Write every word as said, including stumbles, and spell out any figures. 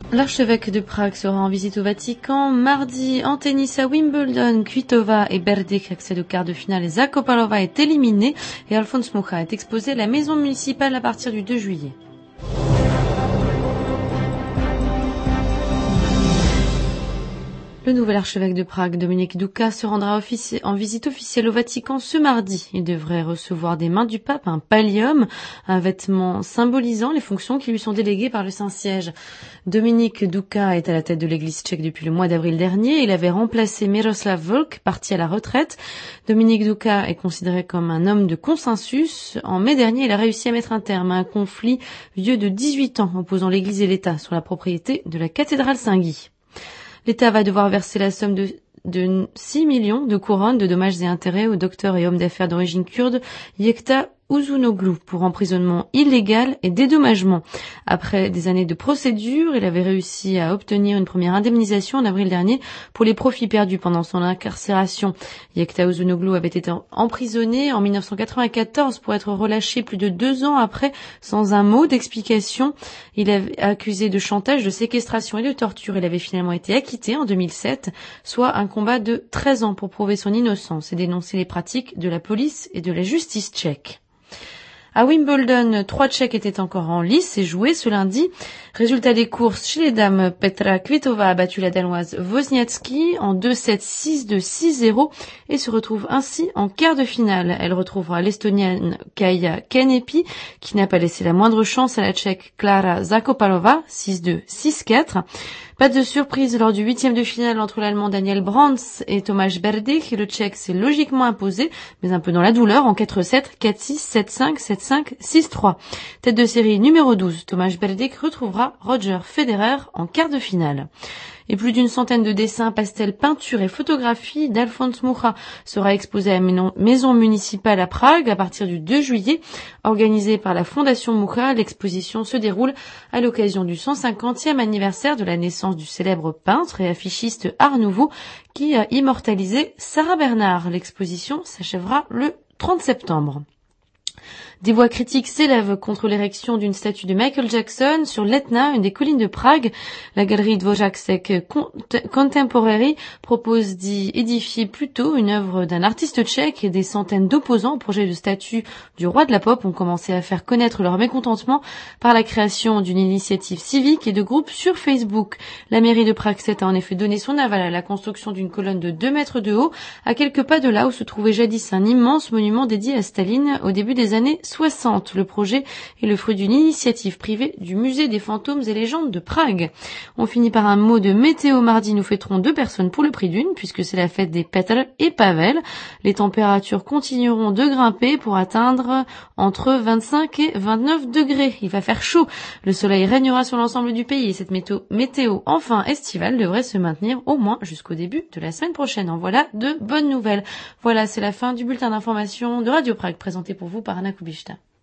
L'archevêque de Prague sera en visite au Vatican. Mardi, en tennis à Wimbledon, Kvitova et Berdych accèdent au quart de finale et Zakopalova est éliminée et Alfons Mucha est exposé à la maison municipale à partir du deux juillet. Le nouvel archevêque de Prague, Dominique Duka, se rendra offici- en visite officielle au Vatican ce mardi. Il devrait recevoir des mains du pape un pallium, un vêtement symbolisant les fonctions qui lui sont déléguées par le Saint-Siège. Dominique Duka est à la tête de l'église tchèque depuis le mois d'avril dernier. Il avait remplacé Miroslav Volk, parti à la retraite. Dominique Duka est considéré comme un homme de consensus. En mai dernier, il a réussi à mettre un terme à un conflit vieux de dix-huit ans opposant l'église et l'État sur la propriété de la cathédrale Saint-Guy. L'État va devoir verser la somme de, de six millions de couronnes de dommages et intérêts au docteur et homme d'affaires d'origine kurde Yekta Uzunoglu pour emprisonnement illégal et dédommagement. Après des années de procédure, il avait réussi à obtenir une première indemnisation en avril dernier pour les profits perdus pendant son incarcération. Yekta Uzunoglu avait été emprisonné en mille neuf cent quatre-vingt-quatorze pour être relâché plus de deux ans après sans un mot d'explication. Il est accusé de chantage, de séquestration et de torture. Il avait finalement été acquitté en deux mille sept, soit un combat de treize ans pour prouver son innocence et dénoncer les pratiques de la police et de la justice tchèque. À Wimbledon, trois Tchèques étaient encore en lice et jouaient ce lundi. Résultat des courses chez les dames, Petra Kvitova a battu la Danoise Wozniacki en deux sept, six deux, six zéro et se retrouve ainsi en quart de finale. Elle retrouvera l'Estonienne Kaia Kanepi qui n'a pas laissé la moindre chance à la Tchèque Klara Zakopalova, six deux, six quatre. Pas de surprise lors du huitième de finale entre l'Allemand Daniel Brands et Tomáš Berdych. Le Tchèque s'est logiquement imposé, mais un peu dans la douleur, en quatre sept, quatre six, sept cinq, sept cinq, six trois. Tête de série numéro douze, Tomáš Berdych retrouvera Roger Federer en quart de finale. Et plus d'une centaine de dessins, pastels, peintures et photographies d'Alfons Mucha sera exposé à la maison municipale à Prague à partir du deux juillet. Organisée par la Fondation Mucha, l'exposition se déroule à l'occasion du cent cinquantième anniversaire de la naissance du célèbre peintre et affichiste Art Nouveau qui a immortalisé Sarah Bernard. L'exposition s'achèvera le trente septembre. Des voix critiques s'élèvent contre l'érection d'une statue de Michael Jackson sur l'Etna, une des collines de Prague. La galerie Dvořáček Contemporary propose d'y édifier plutôt une œuvre d'un artiste tchèque et des centaines d'opposants au projet de statue du roi de la pop ont commencé à faire connaître leur mécontentement par la création d'une initiative civique et de groupes sur Facebook. La mairie de Prague a en effet donné son aval à la construction d'une colonne de deux mètres de haut à quelques pas de là où se trouvait jadis un immense monument dédié à Staline au début des années soixante. Le projet est le fruit d'une initiative privée du Musée des fantômes et légendes de Prague. On finit par un mot de météo. Mardi, nous fêterons deux personnes pour le prix d'une, puisque c'est la fête des Petr et Pavel. Les températures continueront de grimper pour atteindre entre vingt-cinq et vingt-neuf degrés. Il va faire chaud. Le soleil régnera sur l'ensemble du pays et cette météo, météo enfin estivale devrait se maintenir au moins jusqu'au début de la semaine prochaine. En voilà de bonnes nouvelles. Voilà, c'est la fin du bulletin d'information de Radio Prague présenté pour vous par Anna Kubishta.